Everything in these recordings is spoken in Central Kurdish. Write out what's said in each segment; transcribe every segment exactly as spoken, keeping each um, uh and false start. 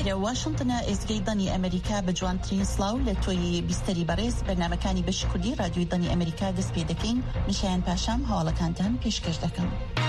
لێرە واشنگتنە ئێزگەی دەنی ئەمریکا بە جوانترین سڵاو لە تۆی بیستەری بەڕێز بەرنامەکانی بەشی کوردی رادیۆی دەنی ئەمریکا دەست پێ دەکەین. میشایان پاشام هەواڵەکانتان پێشکەش دەکەم.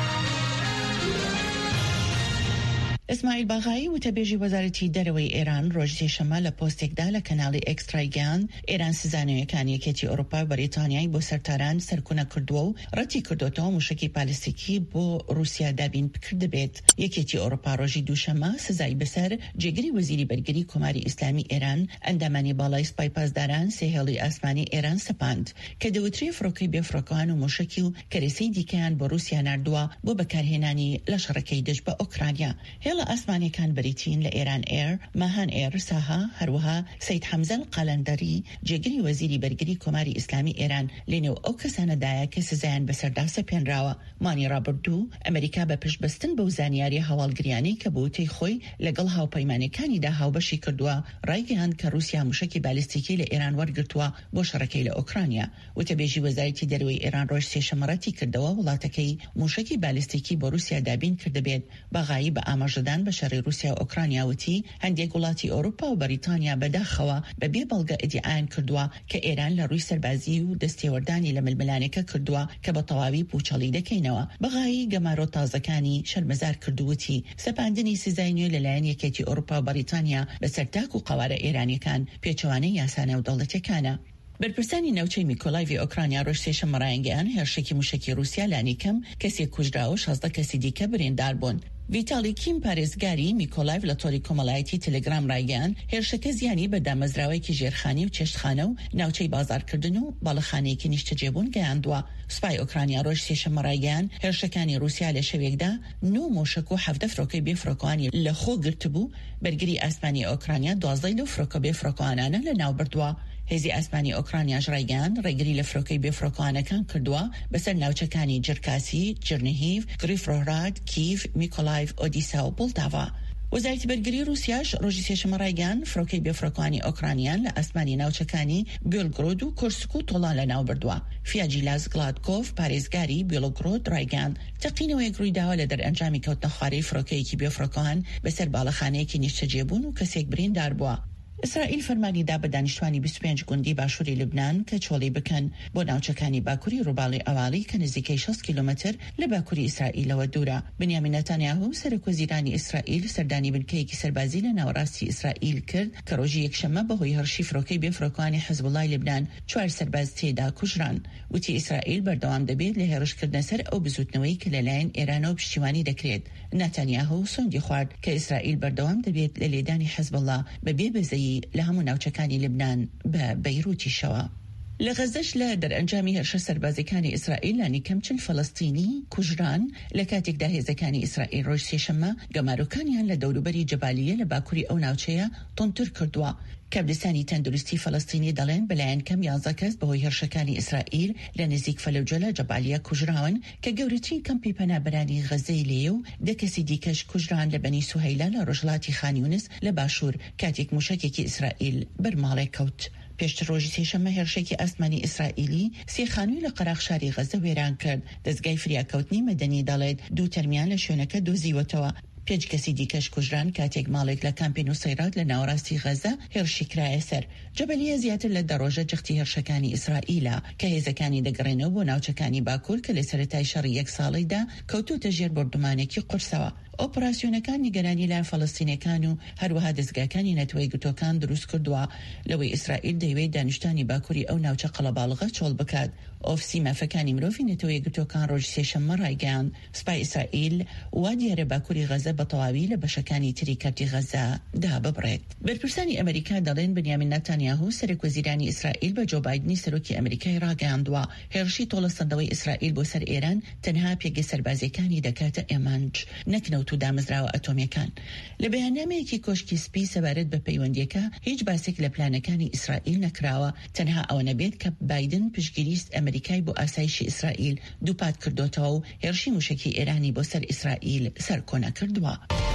ئیسماعیل باغایی وتەبێژی وەزارەتی دەرەوەی ئێران ڕۆژی شەمە لە پۆستێکدا لە کەناڵی ئێکسترایگان ئێران سزانەوەیەکان یەکێتی ئەوروپا و بەریتانیای بۆ سەرتاران سەرکوونە کردووە و ڕەتی کردوتەوە موشکی پالیستیکی بۆ رووسیا دابین بکرد دەبێت. یەکێتی ئەوروپا ڕۆژی دووشەمە سزای بەسەر جێگری وەزیری بەرگری کۆماری ئیسلامی ئێران ئەندامانی باڵای سپای پاسداران سێهێڵی ئاسمانی ئێران سەپاند کە دەوترێ فڕۆکەی بێفڕۆکەوان و موشکی و کەرەسەی دیکەیان بۆ رووسیا ناردووە بۆ بەکارهێنانی لەشڕەکەی دژ بە ئۆکرانیا. هێڵە ئاسمانیەکان بریتین لە ئێران ئێر، ماهان ئێر، ساها، هەروەها سەید حەمزە قەلەندەری جێگری وەزیری بەرگری کۆماری ئیسلامی ئێران لێنێو ئەو کەسانەدایە کە سزایان بەسەردا سەپێنراوە. مانی ڕابردوو ئەمریکا بە پشتبەستن بەو زانیاری هەواڵگریانەی کە بۆتەی خۆی لەگەڵ هاوپەیمانەکانیدا هاوبەشی کردووە ڕایگەیاند کە رووسیا موشکی بالیستیکی لە ئێران وەرگرتووە بۆ شەڕەکەی لە ئۆکرانیا. وتەبێژی وەزارەتی دەرەوەی ئێران ڕۆژ سێشەمەڕەتی کردەوە وڵاتەکەی موشکی بالیستیکی بۆ رووسیا دابین کردبێت. باغایی بە ئاماژەدان بە شەڕی رووسیا و ئۆکرانیا وتی هەندێک وڵاتی ئەوروپا و بەریتانیا بەداخەوە بەبێ بەڵگە ئیدعایان کردووە کە ئێران لە ڕووی سەربازی و دەستێوەردانی لە ململانێکە کردووە کە بە تەواوی پوچەڵی دەکەینەوە. بەغایی گەمارۆ تازەکانی شەرمەزار کردووتی سەپاندنی سزای نوێ لەلایەن یەکێتی ئەوروپا و بەریتانیا بەسەر تاک و قەوارە ئێرانیەکان پێچەوانەی یاسانە و دەوڵەتیەکانە. بەرپرسانی ناوچەی میکۆلایڤی ئۆکرانیا ڕۆژ سێشەمە ڕایانگەیان هێرشێکی موشکی رووسیا لانی کەم کەسێک کوژرا و شازدە کەسی دیکە بریندار بوون. ویتالی کیم پارێزگاری میکۆلایڤ لە تۆری کۆمەڵایەتی تەلەگرام ڕایگەیان هێرشەکە زیانی بە دامەزراوەیەکی ژێرخانی و چێشتخانە و ناوچەی بازارکردن و باڵەخانەیەکی نیشتەجێبوون گەیاندووە. سوپای ئۆکرانیا ڕۆژ سێشەمە ڕایگەیان هێرشەکانی رووسیا لە شەوێکدا نۆ مۆشک و حەڤدە فڕۆکەی بێفڕۆکەوانی لە خۆ گرتبوو. بەرگری ئاسمانی ئۆکرانیا دوازدەی لەو فڕۆکە بێفڕۆکەوانانە لە ناو بردووە. هێزی ئاسمانی ئۆکرانیاش ڕایگەیاند ڕێگری لە فڕۆکەی بێفڕۆکەوانەکان کردووە بەسەر ناوچەکانی جرکاسی، جرنیهیڤ، گریفڕۆهراد، کیڤ، میکۆلایڤ، ئۆدیسا و بولتاڤا. وەزارەتی بەرگری رووسیاش ڕۆژی سێشەمە ڕایگەیاند فڕۆکەی بێفڕۆکەوانی ئۆکرانیان لە ئاسمانی ناوچەکانی بیۆلگرۆد و کورسک و تۆڵان لە ناو بردووە. فیاجیلاس گلادکۆف پارێزگاری بیۆلگرۆد ڕایگەیاند تەقینەوەیەک ڕوویداوە لە دەرئەنجامی کەوتنە خوارەی فڕۆکەیەکی بێفڕۆکەوان بەسەر باڵەخانەیەکی نیشتەجێبوون و کەسێک بریندار بووە. ئیسرائیل فەرمانیدا بە دانیشتوانی بیست و پێنج گوندی باشووری لوبنان کە چۆڵی بکەن بۆ ناوچەکانی باکووری ڕووباڵی ئەواڵی کە نزیکەی شەست کیلۆمەتر لە باکووری ئیسرائیلەوە دوورە. بنیامین نەتانیاهو سەرۆکوەزیرانی ئیسرائیل سەردانی بنکەیەکی سەربازی لە ناوەڕاستی ئیسرائیل کرد کە ڕۆژی یەکشەمە بەهۆی هەرشی فڕۆکەی بێفڕۆکەوانی حەزبوڵای لوبنان چوار سەرباز تێدا کوژران. وتی ئیسرائیل بەردەوام دەبێت لە هێرشکردنە سەر ئەو بزوتنەوەی کە لەلایەن ئێرانەوە پشتیوانی دەکرێت. نەتانیاهو سۆنگی خوارد کە ئیسرائیل بەردەوام دەبێت لە لێدانی حەزبوڵا بەبێ بەزەیی لە هەموو ناوچەکانی لبنان بە بەیروتیشەوە. لە غەزەش لە دەرئەنجامی هێرشە سەربازەکانی ئیسرائیل لانی کەم چل فەڵەستینی کوژران لە کاتێکدا هێزەکانی ئیسرائیل ڕۆژ سێشەمە گەماروکانیان لە دەوروبەری جەبالیە لە باکووری ئەو ناوچەیە تۆنتر کردووە. کابلستانی تەندروستی فەڵەستینی دەڵێن بەلایەن کەم یازدە کەس بەهۆی هێرشەکانی ئیسرائیل لە نزیک فەلوجە لە جەبالیە کوژراون کە گەورەترین کەمپی پەنابەرانی غەزەی لێیە و دە کەسی دیکەش کوژران لە بەنی سوهەیلا لە ڕۆژهەڵاتی خانیونس لە باشوور کاتێک موشکێکی ئیسرائیل بەرماڵێک کەوت. پێشتر ڕۆژی سێشەمە هێرشێکی ئاسمانی ئیسرائیلی سێ خانووی لە قەراغ شاری غەزە وێران کرد. دەستگای فریاکەوتنی مەدەنی دەڵێت دوو تەرمیان لە شوێنەکە دۆزیوەتەوە. پێنج کەسی دیکەش کوژران کاتێک ماڵێک لە کامپی نوسەیرات لە ناوەڕاستی غەزە هێرشی کرایە سەر. جەبەلیە زیاتر لە دەڕۆژە جەختی هێرشەکانی ئیسرائیلە کە هێزەکانی دەگەڕێنەوە بۆ ناوچەکانی باکوور کە لە سەرەتای شەڕی یەک ساڵیدا کەوتوتە ژێر بردومانێکی قورسەوە. ئۆپراسیۆنەکان نیگەرانی لای فەڵەستینەکان و هەروەها دەستگاکانی نەتەوەی گوتۆکان دروست کردووە لەوەی ئیسرائیل دەیەوێت دانیشتانی باکووری ئەو ناوچە قەڵەباڵغە چۆڵ بکات. ئۆفسی مافەکانی مرۆڤی نەتەوەی گوتۆکان ڕۆژ سێشەممە ڕایگەیاند سوپای ئیسرائیل وا دیارە باکووری غەزە بە تەواوی لە بەشەکانی تری کارتی غەزە دا ببڕێت. بەرپرسانی ئەمریکا دەڵێن بنیامین نەتانیاهو سەرۆکوەزیرانی ئیسرائیل بە جۆ بایدنی سەرۆکی ئەمریکای ڕاگەیاندووە هێرشی تۆڵەسەندەوەی ئیسرائیل بۆ سەر ئێران تەنها پێگەی سەربازیەکانی دەکاتە ئێمانج نەکنەوت و دامەزراوە ئەتۆمیەکان. لە بەیاننامەیەکی کۆشکی سپی سەبارەت بە پەیوەندیەکە هیچ باسێک لە پلانەکانی ئیسرائیل نەکراوە تەنها ئەوە نەبێت کە بایدن پشتگیریست ئەمریکای بۆ ئاسایشی ئیسرائیل دووپات کردوتەوە و هێرشی موشکی ئێرانی بۆ سەر ئیسرائیل سەرکۆنە کردووە.